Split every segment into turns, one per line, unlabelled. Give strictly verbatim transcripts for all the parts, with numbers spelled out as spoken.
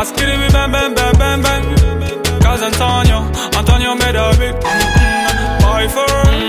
Skitty me bang bang bang bang bang. Cause Antonio, Antonio made a big boy for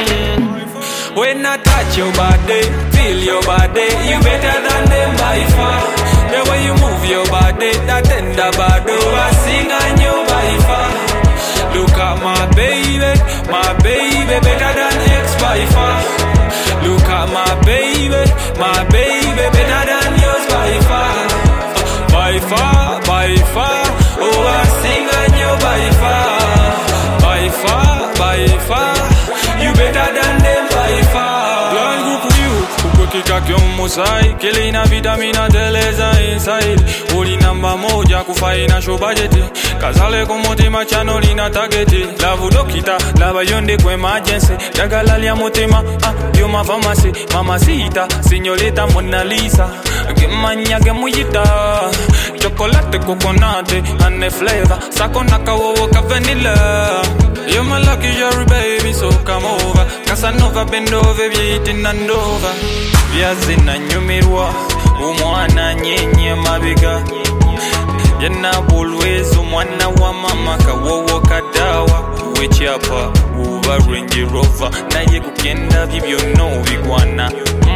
mm. When I touch your body, feel your body, you better than them by far. The way you move your body, that tender body, I sing on you by far. Look at my baby, my baby, better than X by far. Look at my baby, my baby, better than yours by far. By far, by far, oh I sing on you by far. By far, by far, you better than them by far. Blind group of you, ukukika kyomusai, kilina vitamina teleza inside. Uli namba moja kufaina show budget. Kazale kumutima chano lina targeti. Lavu dokita, lava yonde kwa emergency. Dagala liya mutima, ah, yo ma pharmacy. Mamacita, señorita Mona Lisa. Gemanya gemuyita. Chocolate, coconut, and the flavor. Sakona kawawa ka vanilla. You're my lucky cherry baby, so come over. Casanova bend over, eating and over. Viazi na nyumirwa, umwana nyenye mabiga. Yena bulwezo mwana wa mama kawowo kadawa. Wechiapa, uva Range Rover. Na ye kukenda vibyo no bigwana.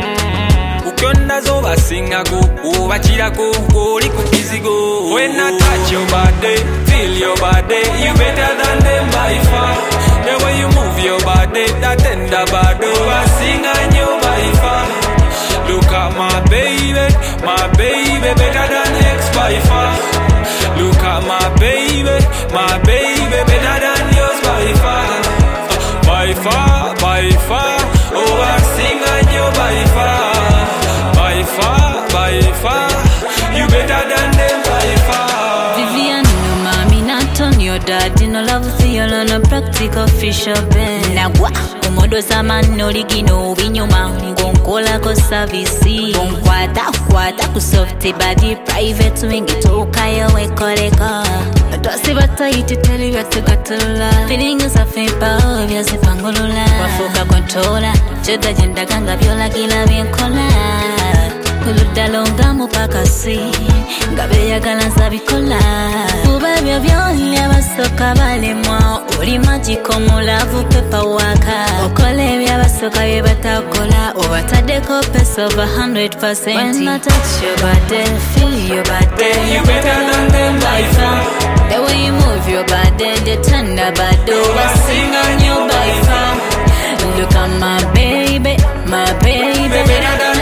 Ukonda zoba singa go, uva chira go, go liku kizigo. When I touch your body, feel your body, you better than them by far. The way you move your body, that tender body, I sing on you by far. Look at my baby, my baby, better than X by far. Look at my baby, my baby, better than yours by far. By far, by far, oh I sing on you by far. By far, by far, you better than them by far.
Vivian, no mommy, not on your daddy, no love for you, no practical fish up in. Nagwa, umodo zaman no ligino, vinyuma, gonkola ko service. Gonkwata, kwata ku softy body, private wing it, okay, we koreka. Tosi bataiti teli yate katula. Feeling is a fepa, obviously pangolula. Wafuka controller, cheda jenda ganga viola gila vienkola. Kuluda longa mupaka si, gabe ya galanza bikola. Ubabyo byonye basoka bale mwa, uli majiko mulavu pepa waka. Okole bya basoka bye batakola, obatadeko peso over one hundred percent. When I touch your body, feel your body,
you better than them by far.
The way you move your body, the tender body, I sing on you by far. Look at my baby, my baby,
better than